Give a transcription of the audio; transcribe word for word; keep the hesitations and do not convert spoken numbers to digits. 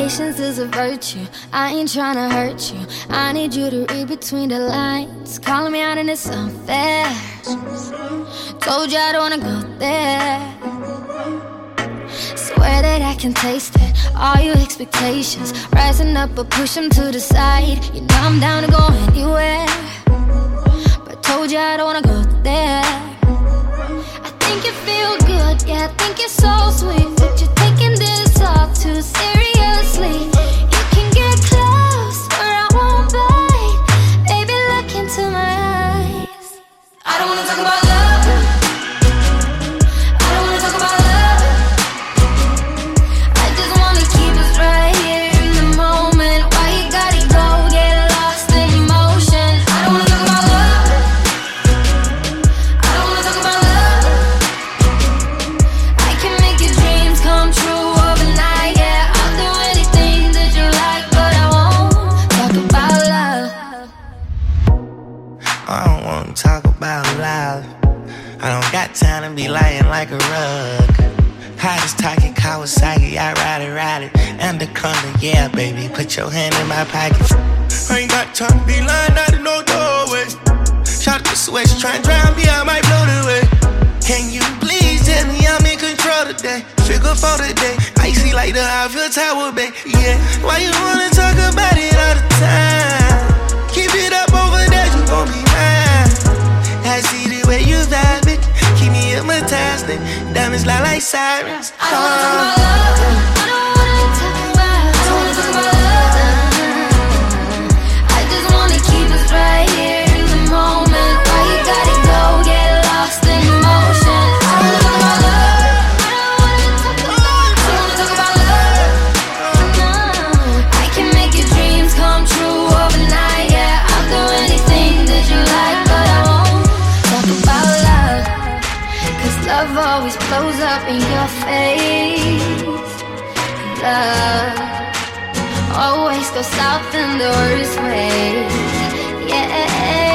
patience is a virtue. I ain't tryna hurt you. I need you to read between the lines. Calling me out and it's unfair. Told you I don't wanna go there. Swear that I can taste it. All your expectations rising up but push them to the side. You know I'm down to go anywhere, but told you I don't wanna go there. I think you feel good, yeah, I think you're so sweet, but you're taking this all too seriously. You can get close or I won't bite. Baby, look into my eyes. I don't wanna talk about love. I don't wanna talk about love. I just wanna keep us right here in the moment. Why you gotta go get lost in emotion? I don't wanna talk about love. I don't wanna talk about love. I can make your dreams come true overnight. Yeah, I'll do anything that you like, but I won't talk about love. I don't wanna talk about love. I don't got time to be lying like a rug. Hottest talking Kawasaki, I ride it, ride it. Anaconda, yeah, baby, put your hand in my pocket. I ain't got time to be lying out in no doorway. Shout to switch, try and drown me, I might blow the way. Can you please tell me I'm in control today? Figure for today, icy like the Eiffel Tower, babe. Yeah, why you wanna talk about it all the time? Keep it up over there, you gon' be mine. I see the way you vibe it, keep me hypnotized. Diamonds lie like sirens. I don't wanna talk about love. I don't wanna talk about. I don't wanna talk about love. I just wanna keep us right here in the moment. Why you gotta go get lost in emotion? I don't wanna talk about love. I don't wanna talk about. I don't wanna talk about love. No, I can make your dreams come true overnight. Yeah, I'll do anything that you like, but I won't talk about love. Cause love always blows up in your face. Love always goes south in the worst way. Yeah.